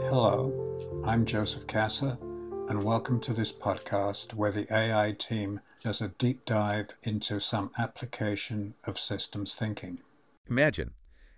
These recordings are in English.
Hello, I'm Joseph Kasser, and welcome to this podcast where the AI team does a deep dive into some application of systems thinking. Imagine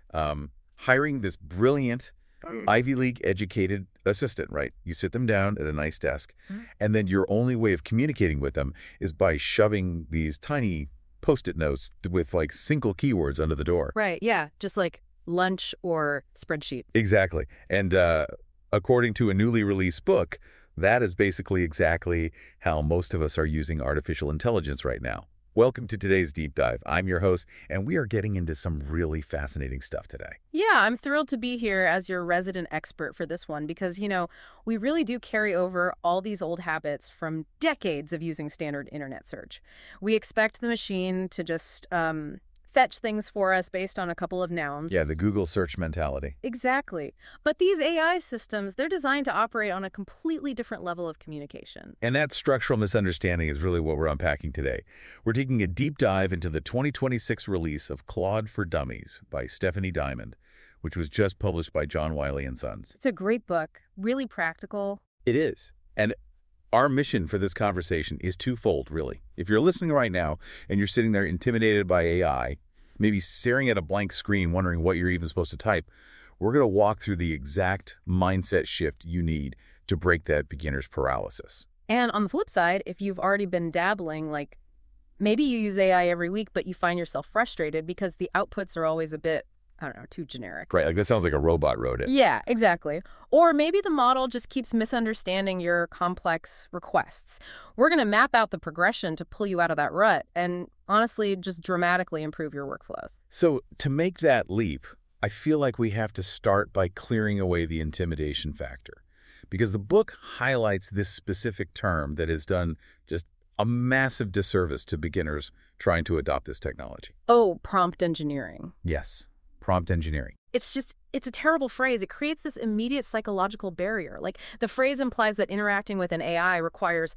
hiring this brilliant Ivy League educated assistant, right? You sit them down at a nice desk, and then your only way of communicating with them is by shoving these tiny Post-it notes with like single keywords under the door. Right, yeah, just like lunch or spreadsheet. Exactly. And according to a newly released book, that is basically exactly how most of us are using artificial intelligence right now. Welcome to today's Deep Dive. I'm your host, and we are getting into some really fascinating stuff today. Yeah, I'm thrilled to be here as your resident expert for this one because, we really do carry over all these old habits from decades of using standard internet search. We expect the machine to just fetch things for us based on a couple of nouns. Yeah, the Google search mentality. Exactly. But these AI systems, they're designed to operate on a completely different level of communication. And that structural misunderstanding is really what we're unpacking today. We're taking a deep dive into the 2026 release of Claude for Dummies by Stephanie Diamond, which was just published by John Wiley & Sons. It's a great book, really practical. It is. And our mission for this conversation is twofold, really. If you're listening right now and you're sitting there intimidated by AI, maybe staring at a blank screen wondering what you're even supposed to type, we're going to walk through the exact mindset shift you need to break that beginner's paralysis. And on the flip side, if you've already been dabbling, like maybe you use AI every week, but you find yourself frustrated because the outputs are always a bit, too generic. Right, like that sounds like a robot wrote it. Yeah, exactly. Or maybe the model just keeps misunderstanding your complex requests. We're going to map out the progression to pull you out of that rut and honestly just dramatically improve your workflows. So to make that leap, I feel like we have to start by clearing away the intimidation factor, because the book highlights this specific term that has done just a massive disservice to beginners trying to adopt this technology. Oh, prompt engineering. Yes. Prompt engineering. It's a terrible phrase. It creates this immediate psychological barrier. Like the phrase implies that interacting with an AI requires,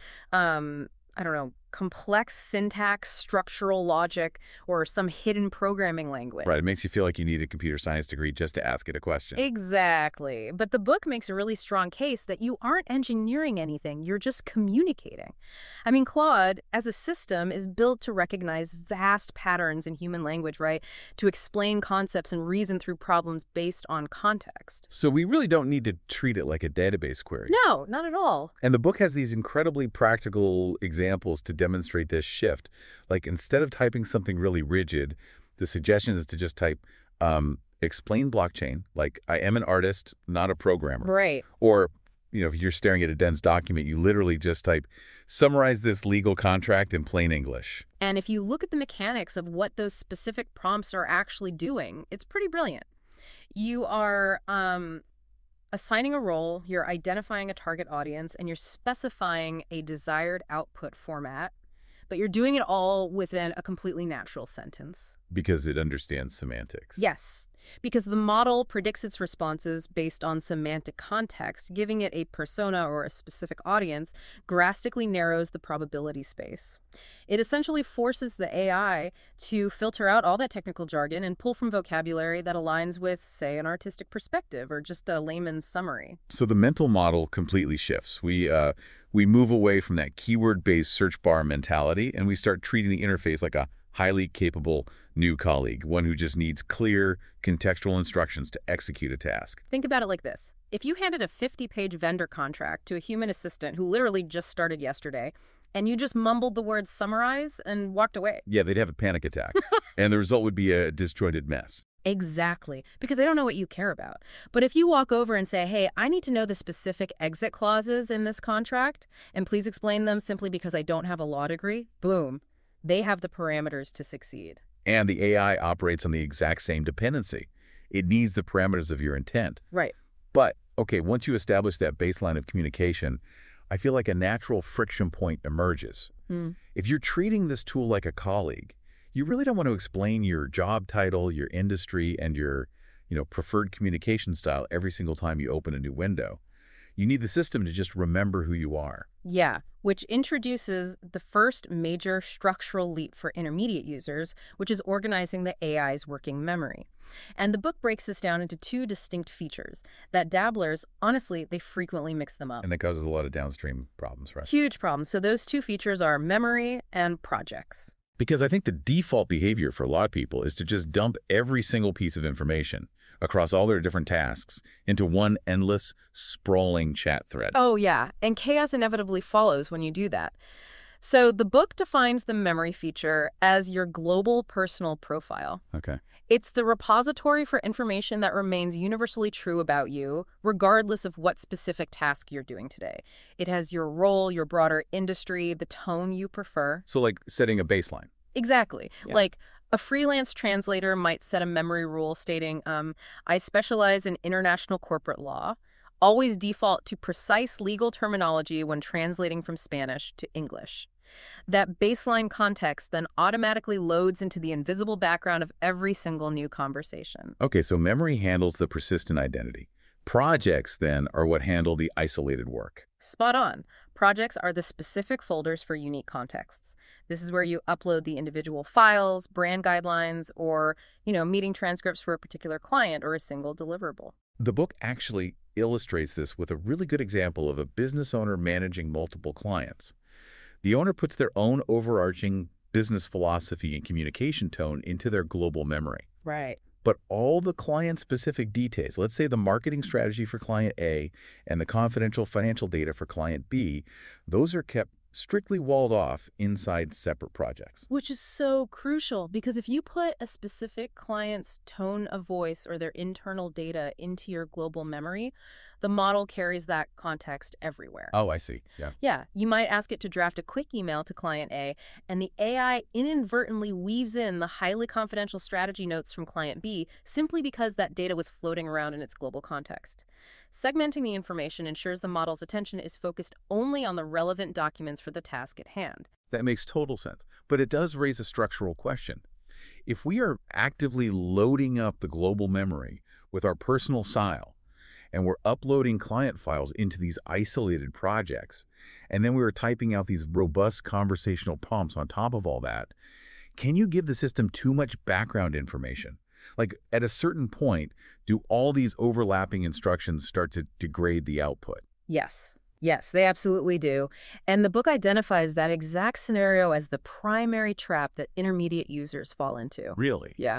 complex syntax, structural logic, or some hidden programming language. Right. It makes you feel like you need a computer science degree just to ask it a question. Exactly. But the book makes a really strong case that you aren't engineering anything. You're just communicating. I mean, Claude, as a system, is built to recognize vast patterns in human language, right? To explain concepts and reason through problems based on context. So we really don't need to treat it like a database query. No, not at all. And the book has these incredibly practical examples to demonstrate this shift. Like instead of typing something really rigid, the suggestion is to just type explain blockchain, like I am an artist, not a programmer. Right. Or, if you're staring at a dense document, you literally just type summarize this legal contract in plain English. And if you look at the mechanics of what those specific prompts are actually doing, it's pretty brilliant. You are assigning a role, you're identifying a target audience, and you're specifying a desired output format, but you're doing it all within a completely natural sentence. Because it understands semantics. Yes, because the model predicts its responses based on semantic context, giving it a persona or a specific audience drastically narrows the probability space. It essentially forces the AI to filter out all that technical jargon and pull from vocabulary that aligns with, say, an artistic perspective or just a layman's summary. So the mental model completely shifts. We move away from that keyword-based search bar mentality, and we start treating the interface like a highly capable new colleague, one who just needs clear, contextual instructions to execute a task. Think about it like this. If you handed a 50-page vendor contract to a human assistant who literally just started yesterday, and you just mumbled the words summarize and walked away. Yeah, they'd have a panic attack, and the result would be a disjointed mess. Exactly, because they don't know what you care about. But if you walk over and say, hey, I need to know the specific exit clauses in this contract, and please explain them simply because I don't have a law degree, boom, they have the parameters to succeed. And the AI operates on the exact same dependency. It needs the parameters of your intent. Right. But, okay, once you establish that baseline of communication, I feel like a natural friction point emerges. If you're treating this tool like a colleague, you really don't want to explain your job title, your industry, and your preferred communication style every single time you open a new window. You need the system to just remember who you are. Yeah, which introduces the first major structural leap for intermediate users, which is organizing the AI's working memory. And the book breaks this down into two distinct features that dabblers, honestly, they frequently mix them up. And that causes a lot of downstream problems, right? Huge problems. So those two features are memory and projects. Because I think the default behavior for a lot of people is to just dump every single piece of information across all their different tasks into one endless, sprawling chat thread. Oh, yeah. And chaos inevitably follows when you do that. So the book defines the memory feature as your global personal profile. Okay. It's the repository for information that remains universally true about you, regardless of what specific task you're doing today. It has your role, your broader industry, the tone you prefer. So like setting a baseline. Exactly. Yeah. Like a freelance translator might set a memory rule stating, I specialize in international corporate law. Always default to precise legal terminology when translating from Spanish to English. That baseline context then automatically loads into the invisible background of every single new conversation. Okay, so memory handles the persistent identity. Projects, then, are what handle the isolated work. Spot on. Projects are the specific folders for unique contexts. This is where you upload the individual files, brand guidelines, or, meeting transcripts for a particular client or a single deliverable. The book actually illustrates this with a really good example of a business owner managing multiple clients. The owner puts their own overarching business philosophy and communication tone into their global memory. Right. But all the client-specific details, let's say the marketing strategy for client A and the confidential financial data for client B, those are kept strictly walled off inside separate projects. Which is so crucial, because if you put a specific client's tone of voice or their internal data into your global memory, the model carries that context everywhere. Oh, I see. Yeah. Yeah, you might ask it to draft a quick email to client A, and the AI inadvertently weaves in the highly confidential strategy notes from client B simply because that data was floating around in its global context. Segmenting the information ensures the model's attention is focused only on the relevant documents for the task at hand. That makes total sense. But it does raise a structural question. If we are actively loading up the global memory with our personal style, and we're uploading client files into these isolated projects, and then we were typing out these robust conversational prompts on top of all that, can you give the system too much background information? Like, at a certain point, do all these overlapping instructions start to degrade the output? Yes. Yes, they absolutely do. And the book identifies that exact scenario as the primary trap that intermediate users fall into. Really? Yeah.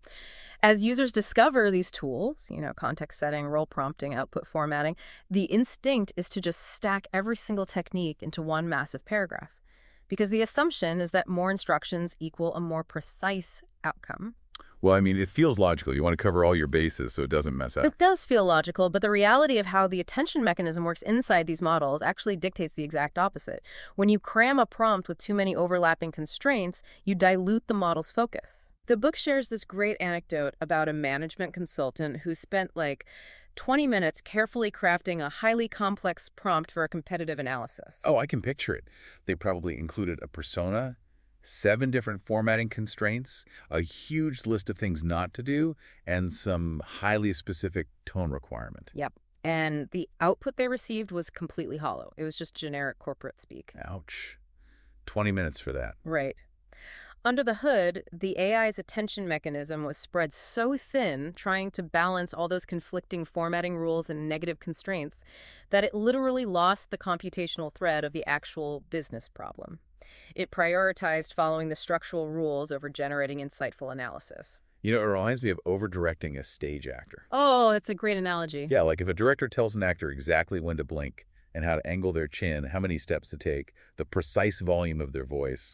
As users discover these tools, context setting, role prompting, output formatting, the instinct is to just stack every single technique into one massive paragraph. Because the assumption is that more instructions equal a more precise outcome. Well, I mean, it feels logical. You want to cover all your bases so it doesn't mess up. It does feel logical, but the reality of how the attention mechanism works inside these models actually dictates the exact opposite. When you cram a prompt with too many overlapping constraints, you dilute the model's focus. The book shares this great anecdote about a management consultant who spent 20 minutes carefully crafting a highly complex prompt for a competitive analysis. Oh, I can picture it. They probably included a persona, 7 different formatting constraints, a huge list of things not to do, and some highly specific tone requirement. Yep. And the output they received was completely hollow. It was just generic corporate speak. Ouch. 20 minutes for that. Right. Under the hood, the AI's attention mechanism was spread so thin, trying to balance all those conflicting formatting rules and negative constraints, that it literally lost the computational thread of the actual business problem. It prioritized following the structural rules over generating insightful analysis. It reminds me of over-directing a stage actor. Oh, that's a great analogy. Yeah, like if a director tells an actor exactly when to blink and how to angle their chin, how many steps to take, the precise volume of their voice,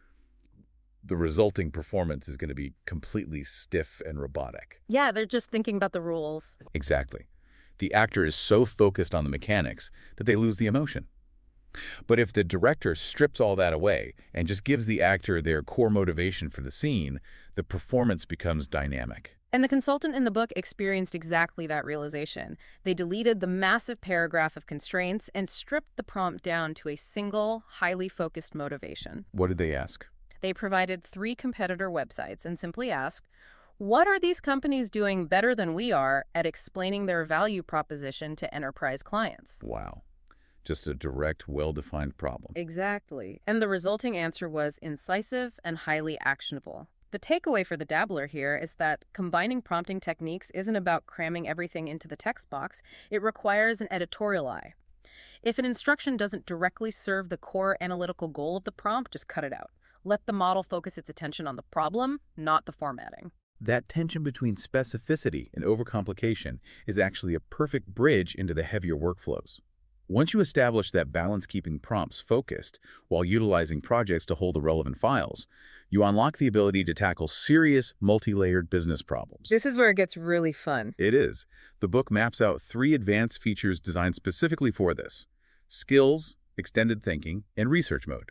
the resulting performance is going to be completely stiff and robotic. Yeah, they're just thinking about the rules. Exactly. The actor is so focused on the mechanics that they lose the emotion. But if the director strips all that away and just gives the actor their core motivation for the scene, the performance becomes dynamic. And the consultant in the book experienced exactly that realization. They deleted the massive paragraph of constraints and stripped the prompt down to a single, highly focused motivation. What did they ask? They provided 3 competitor websites and simply asked, What are these companies doing better than we are at explaining their value proposition to enterprise clients? Wow. Just a direct, well-defined problem. Exactly. And the resulting answer was incisive and highly actionable. The takeaway for the dabbler here is that combining prompting techniques isn't about cramming everything into the text box. It requires an editorial eye. If an instruction doesn't directly serve the core analytical goal of the prompt, just cut it out. Let the model focus its attention on the problem, not the formatting. That tension between specificity and overcomplication is actually a perfect bridge into the heavier workflows. Once you establish that balance keeping prompts focused while utilizing projects to hold the relevant files, you unlock the ability to tackle serious, multi-layered business problems. This is where it gets really fun. It is. The book maps out 3 advanced features designed specifically for this: skills, extended thinking, and research mode.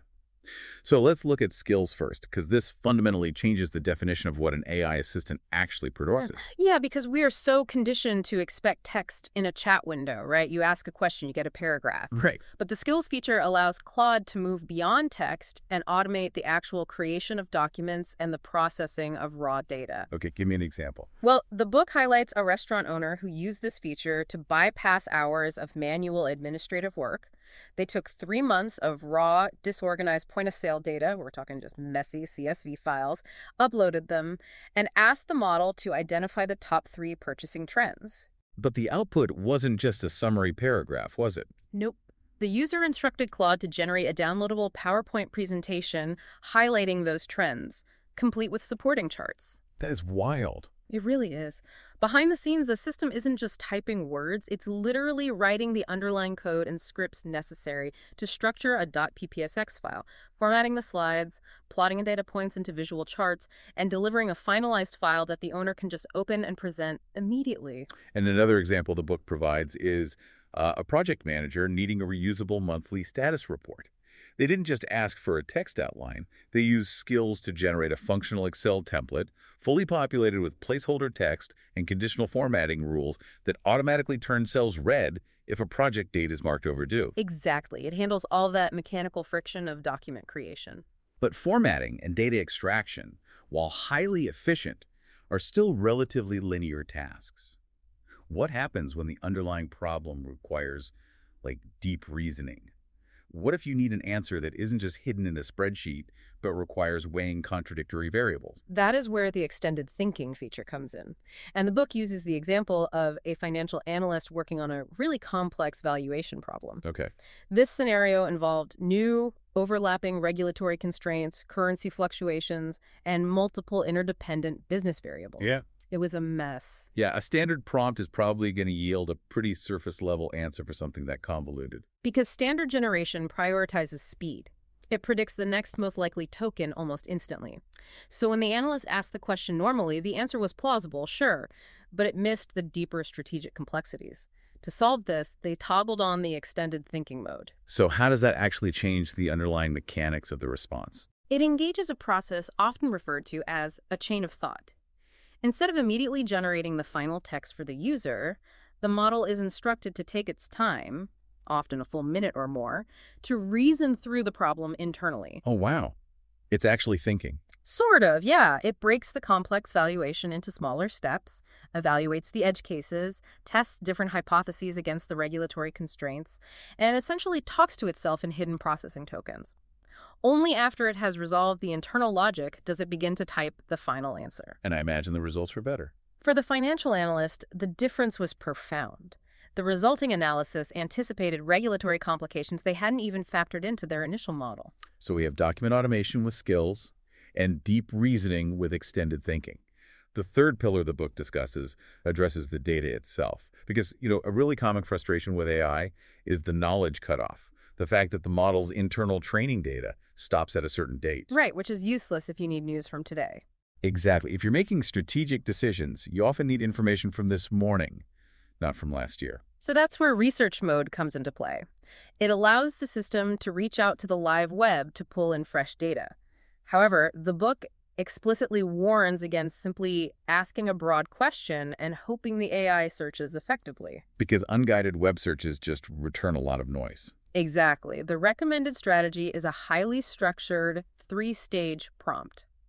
So let's look at skills first, because this fundamentally changes the definition of what an AI assistant actually produces. Yeah, because we are so conditioned to expect text in a chat window, right? You ask a question, you get a paragraph. Right. But the skills feature allows Claude to move beyond text and automate the actual creation of documents and the processing of raw data. Okay, give me an example. Well, the book highlights a restaurant owner who used this feature to bypass hours of manual administrative work. They took 3 months of raw, disorganized point-of-sale data, we're talking just messy CSV files, uploaded them, and asked the model to identify the top 3 purchasing trends. But the output wasn't just a summary paragraph, was it? Nope. The user instructed Claude to generate a downloadable PowerPoint presentation highlighting those trends, complete with supporting charts. That is wild. It really is. Behind the scenes, the system isn't just typing words, it's literally writing the underlying code and scripts necessary to structure a .ppsx file, formatting the slides, plotting data points into visual charts, and delivering a finalized file that the owner can just open and present immediately. And another example the book provides is a project manager needing a reusable monthly status report. They didn't just ask for a text outline. They used skills to generate a functional Excel template, fully populated with placeholder text and conditional formatting rules that automatically turn cells red if a project date is marked overdue. Exactly. It handles all that mechanical friction of document creation. But formatting and data extraction, while highly efficient, are still relatively linear tasks. What happens when the underlying problem requires, deep reasoning? What if you need an answer that isn't just hidden in a spreadsheet, but requires weighing contradictory variables? That is where the extended thinking feature comes in. And the book uses the example of a financial analyst working on a really complex valuation problem. Okay. This scenario involved new, overlapping regulatory constraints, currency fluctuations, and multiple interdependent business variables. Yeah. It was a mess. Yeah, a standard prompt is probably going to yield a pretty surface-level answer for something that convoluted. Because standard generation prioritizes speed. It predicts the next most likely token almost instantly. So when the analyst asked the question normally, the answer was plausible, sure, but it missed the deeper strategic complexities. To solve this, they toggled on the extended thinking mode. So how does that actually change the underlying mechanics of the response? It engages a process often referred to as a chain of thought. Instead of immediately generating the final text for the user, the model is instructed to take its time, often a full minute or more, to reason through the problem internally. Oh, wow. It's actually thinking. Sort of, yeah. It breaks the complex valuation into smaller steps, evaluates the edge cases, tests different hypotheses against the regulatory constraints, and essentially talks to itself in hidden processing tokens. Only after it has resolved the internal logic does it begin to type the final answer. And I imagine the results were better. For the financial analyst, the difference was profound. The resulting analysis anticipated regulatory complications they hadn't even factored into their initial model. So we have document automation with skills and deep reasoning with extended thinking. The third pillar the book discusses addresses the data itself. Because, a really common frustration with AI is the knowledge cutoff. The fact that the model's internal training data stops at a certain date. Right, which is useless if you need news from today. Exactly. If you're making strategic decisions, you often need information from this morning, not from last year. So that's where research mode comes into play. It allows the system to reach out to the live web to pull in fresh data. However, the book explicitly warns against simply asking a broad question and hoping the AI searches effectively. Because unguided web searches just return a lot of noise. Exactly. The recommended strategy is a highly structured 3-stage prompt.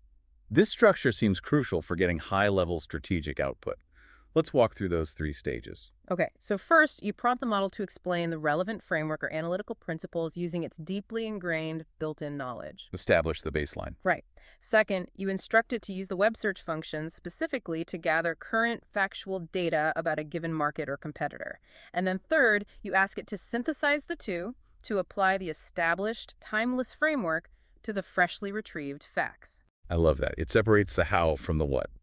This structure seems crucial for getting high-level strategic output. Let's walk through those 3 stages. Okay, so first, you prompt the model to explain the relevant framework or analytical principles using its deeply ingrained built-in knowledge. Establish the baseline. Right. Second, you instruct it to use the web search function specifically to gather current factual data about a given market or competitor. And then third, you ask it to synthesize the two to apply the established, timeless framework to the freshly retrieved facts. I love that. It separates the how from the what.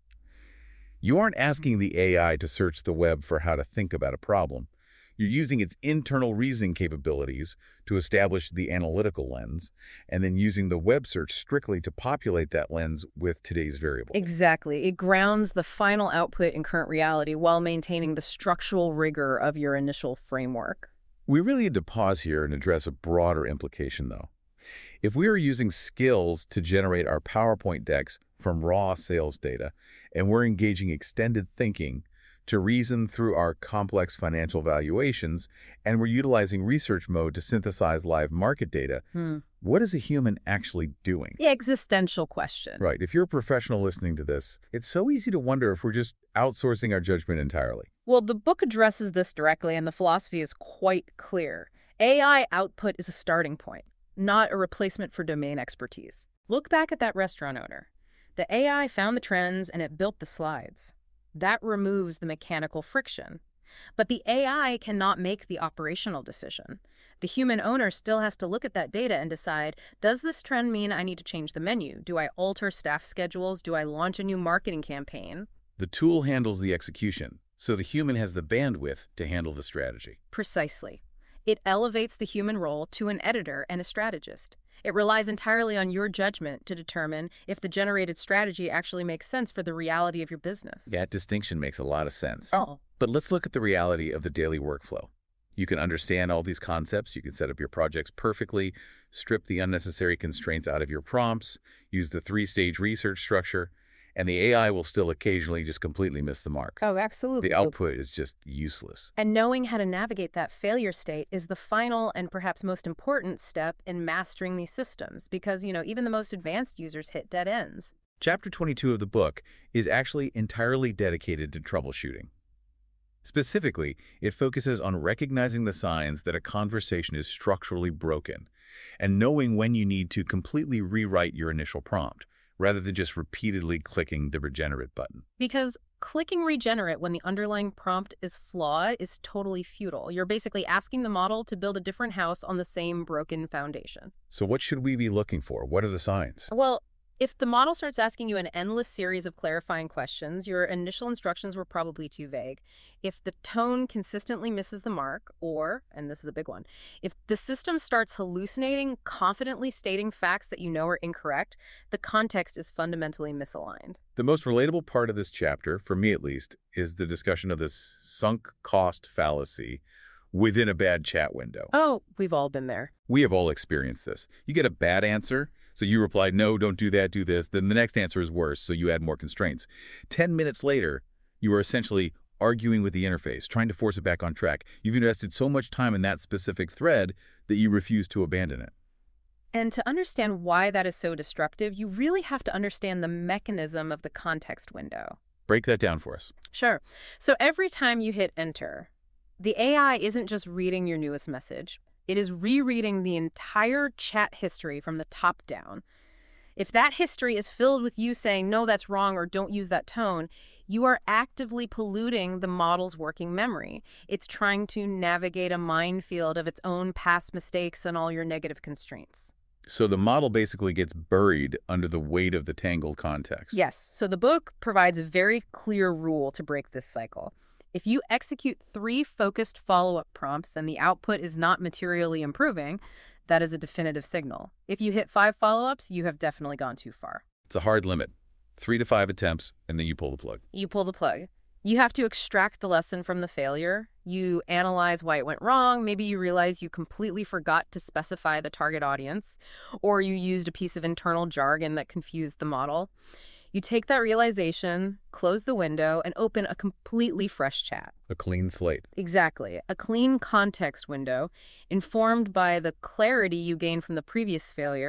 You aren't asking the AI to search the web for how to think about a problem. You're using its internal reasoning capabilities to establish the analytical lens, and then using the web search strictly to populate that lens with today's variables. Exactly. It grounds the final output in current reality while maintaining the structural rigor of your initial framework. We really need to pause here and address a broader implication, though. If we are using skills to generate our PowerPoint decks from raw sales data, and we're engaging extended thinking to reason through our complex financial valuations, and we're utilizing research mode to synthesize live market data, what is a human actually doing? The existential question. Right. If you're a professional listening to this, it's so easy to wonder if we're just outsourcing our judgment entirely. Well, the book addresses this directly, and the philosophy is quite clear. AI output is a starting point, not a replacement for domain expertise. Look back at that restaurant owner. The AI found the trends and it built the slides. That removes the mechanical friction. But the AI cannot make the operational decision. The human owner still has to look at that data and decide, does this trend mean I need to change the menu? Do I alter staff schedules? Do I launch a new marketing campaign? The tool handles the execution, so the human has the bandwidth to handle the strategy. Precisely. It elevates the human role to an editor and a strategist. It relies entirely on your judgment to determine if the generated strategy actually makes sense for the reality of your business. That distinction makes a lot of sense. Oh. But let's look at the reality of the daily workflow. You can understand all these concepts, you can set up your projects perfectly, strip the unnecessary constraints out of your prompts, use the 3-stage research structure, and the AI will still occasionally just completely miss the mark. Oh, absolutely. The output is just useless. And knowing how to navigate that failure state is the final and perhaps most important step in mastering these systems because, even the most advanced users hit dead ends. Chapter 22 of the book is actually entirely dedicated to troubleshooting. Specifically, it focuses on recognizing the signs that a conversation is structurally broken and knowing when you need to completely rewrite your initial prompt, rather than just repeatedly clicking the regenerate button. Because clicking regenerate when the underlying prompt is flawed is totally futile. You're basically asking the model to build a different house on the same broken foundation. So what should we be looking for? What are the signs? Well, if the model starts asking you an endless series of clarifying questions, your initial instructions were probably too vague. If the tone consistently misses the mark, or, and this is a big one, if the system starts hallucinating, confidently stating facts that you know are incorrect, the context is fundamentally misaligned. The most relatable part of this chapter, for me at least, is the discussion of this sunk cost fallacy within a bad chat window. Oh, we've all been there. We have all experienced this. You get a bad answer, so you reply, no, don't do that, do this. Then the next answer is worse, so you add more constraints. 10 minutes later, you are essentially arguing with the interface, trying to force it back on track. You've invested so much time in that specific thread that you refuse to abandon it. And to understand why that is so destructive, you really have to understand the mechanism of the context window. Break that down for us. Sure. So every time you hit enter, the AI isn't just reading your newest message. It is rereading the entire chat history from the top down. If that history is filled with you saying, no, that's wrong, or don't use that tone, you are actively polluting the model's working memory. It's trying to navigate a minefield of its own past mistakes and all your negative constraints. So the model basically gets buried under the weight of the tangled context. Yes. So the book provides a very clear rule to break this cycle. If you execute 3 focused follow-up prompts and the output is not materially improving, that is a definitive signal. If you hit 5 follow-ups, you have definitely gone too far. It's a hard limit. 3 to 5 attempts, and then you pull the plug. You pull the plug. You have to extract the lesson from the failure. You analyze why it went wrong. Maybe you realize you completely forgot to specify the target audience, or you used a piece of internal jargon that confused the model. You take that realization, close the window, and open a completely fresh chat. A clean slate. Exactly. A clean context window, informed by the clarity you gained from the previous failure,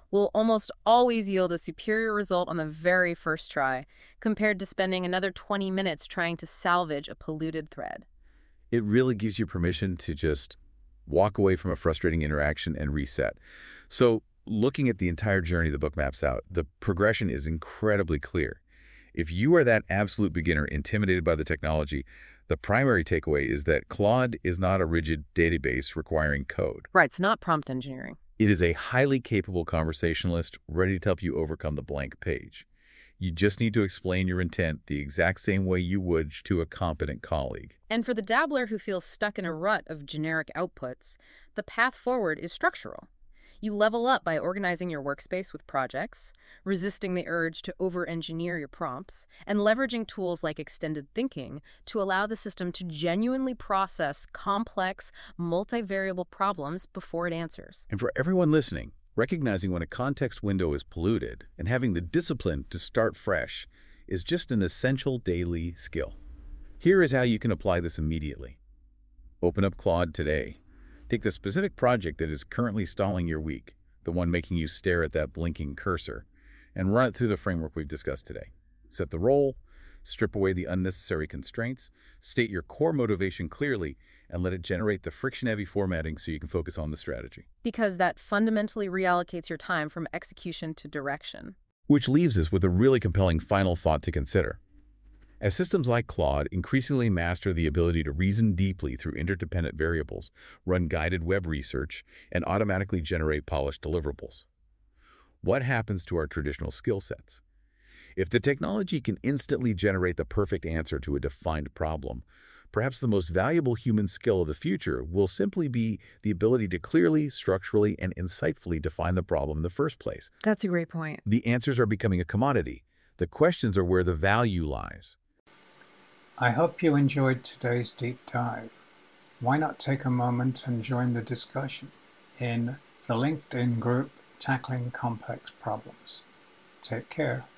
will almost always yield a superior result on the very first try, compared to spending another 20 minutes trying to salvage a polluted thread. It really gives you permission to just walk away from a frustrating interaction and reset. So, looking at the entire journey the book maps out, the progression is incredibly clear. If you are that absolute beginner intimidated by the technology, the primary takeaway is that Claude is not a rigid database requiring code. Right, it's not prompt engineering. It is a highly capable conversationalist ready to help you overcome the blank page. You just need to explain your intent the exact same way you would to a competent colleague. And for the dabbler who feels stuck in a rut of generic outputs, the path forward is structural. You level up by organizing your workspace with projects, resisting the urge to over-engineer your prompts, and leveraging tools like extended thinking to allow the system to genuinely process complex, multivariable problems before it answers. And for everyone listening, recognizing when a context window is polluted and having the discipline to start fresh is just an essential daily skill. Here is how you can apply this immediately. Open up Claude today. Take the specific project that is currently stalling your week, the one making you stare at that blinking cursor, and run it through the framework we've discussed today. Set the role, strip away the unnecessary constraints, state your core motivation clearly, and let it generate the friction-heavy formatting so you can focus on the strategy. Because that fundamentally reallocates your time from execution to direction. Which leaves us with a really compelling final thought to consider. As systems like Claude increasingly master the ability to reason deeply through interdependent variables, run guided web research, and automatically generate polished deliverables, what happens to our traditional skill sets? If the technology can instantly generate the perfect answer to a defined problem, perhaps the most valuable human skill of the future will simply be the ability to clearly, structurally, and insightfully define the problem in the first place. That's a great point. The answers are becoming a commodity. The questions are where the value lies. I hope you enjoyed today's deep dive. Why not take a moment and join the discussion in the LinkedIn group Tackling Complex Problems. Take care.